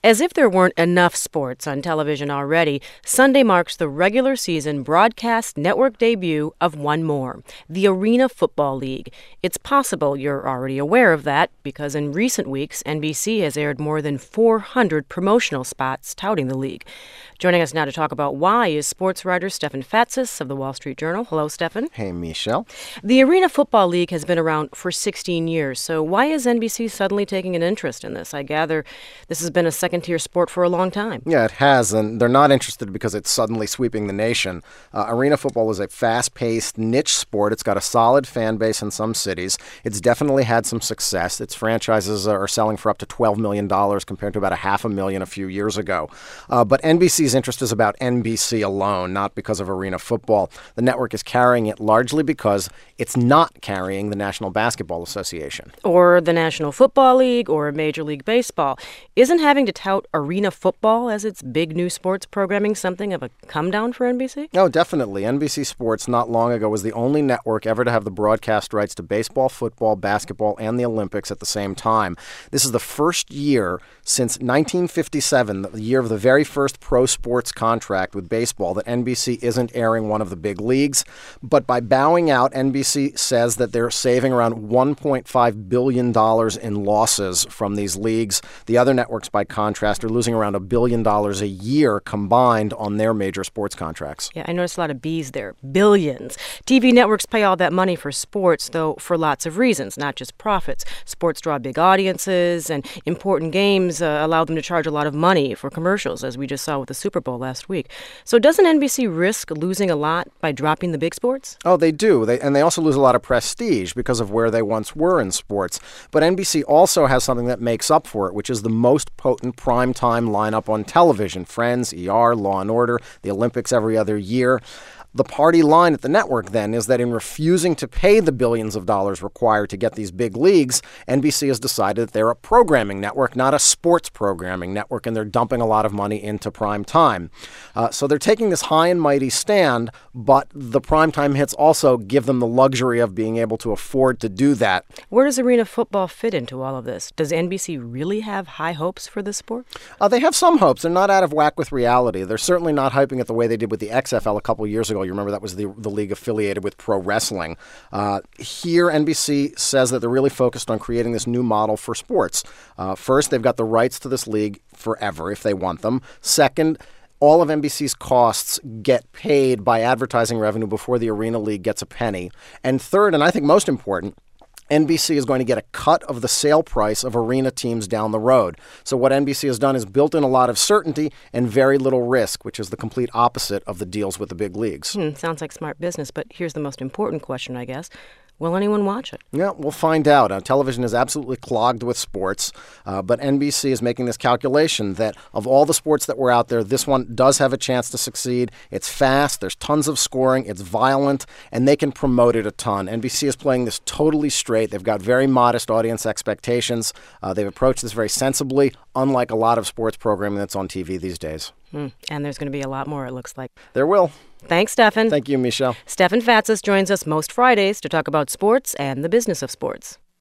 As if there weren't enough sports on television already, Sunday marks the regular season broadcast network debut of one more, the Arena Football League. It's possible you're already aware of that because in recent weeks, NBC has aired more than 400 promotional spots touting the league. Joining us now to talk about why is sports writer Stefan Fatsis of the Wall Street Journal. Hello, Stefan. Hey, Michelle. The Arena Football League has been around for 16 years, so why is NBC suddenly taking an interest in this? I gather this has been a second-tier sport for a long time. Yeah, it has, and they're not interested because it's suddenly sweeping the nation. Arena football is a fast-paced niche sport. It's got a solid fan base in some cities. It's definitely had some success. Its franchises are selling for up to $12 million compared to about $500,000 a few years ago. But NBC's interest is about NBC alone, not because of Arena football. The network is carrying it largely because it's not carrying the National Basketball Association. Or the National Football League or Major League Baseball. Isn't having to tout Arena Football as its big new sports programming something of a come-down for NBC? Oh, definitely. NBC Sports not long ago was the only network ever to have the broadcast rights to baseball, football, basketball, and the Olympics at the same time. This is the first year since 1957, the year of the very first pro sports contract with baseball, that NBC isn't airing one of the big leagues. But by bowing out, NBC says that they're saving around $1.5 billion in losses from these leagues. The other networks, by contrast, are losing around $1 billion a year combined on their major sports contracts. Yeah, I noticed a lot of B's there. Billions. TV networks pay all that money for sports, though, for lots of reasons, not just profits. Sports draw big audiences, and important games allow them to charge a lot of money for commercials, as we just saw with the Super Bowl last week. So doesn't NBC risk losing a lot by dropping the big sports? Oh, they do. They also lose a lot of prestige because of where they once were in sports. But NBC also has something that makes up for it, which is the most potent primetime lineup on television. Friends, ER, Law & Order, the Olympics every other year. The party line at the network, then, is that in refusing to pay the billions of dollars required to get these big leagues, NBC has decided that they're a programming network, not a sports programming network, and they're dumping a lot of money into prime time. So they're taking this high and mighty stand, but the primetime hits also give them the luxury of being able to afford to do that. Where does Arena Football fit into all of this? Does NBC really have high hopes for this sport? They have some hopes. They're not out of whack with reality. They're certainly not hyping it the way they did with the XFL a couple years ago. You remember that was the league affiliated with pro wrestling. Here, NBC says that they're really focused on creating this new model for sports. First, they've got the rights to this league forever if they want them. Second, all of NBC's costs get paid by advertising revenue before the Arena League gets a penny. And third, and I think most important, NBC is going to get a cut of the sale price of arena teams down the road. So what NBC has done is built in a lot of certainty and very little risk, which is the complete opposite of the deals with the big leagues. Sounds like smart business, but here's the most important question, I guess. Will anyone watch it? Yeah, we'll find out. Television is absolutely clogged with sports, but NBC is making this calculation that of all the sports that were out there, this one does have a chance to succeed. It's fast, there's tons of scoring, it's violent, and they can promote it a ton. NBC is playing this totally straight. They've got very modest audience expectations. They've approached this very sensibly, unlike a lot of sports programming that's on TV these days. And there's going to be a lot more, it looks like. There will. Thanks, Stefan. Thank you, Michelle. Stefan Fatsis joins us most Fridays to talk about sports and the business of sports.